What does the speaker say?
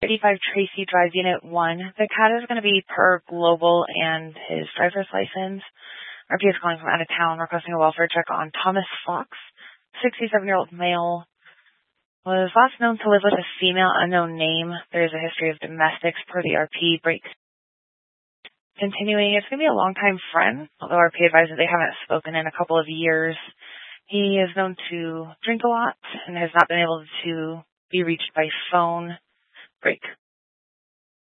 35 Tracy Drive, Unit 1. The CAD is going to be per Global and his driver's license. RP is calling from out of town, requesting a welfare check on Thomas Fox, 67-year-old male. Was last known to live with a female unknown name. There is a history of domestics per the RP. Breaks. Continuing, it's going to be a longtime friend, although RP advises they haven't spoken in a couple of years. He is known to drink a lot and has not been able to be reached by phone. Break.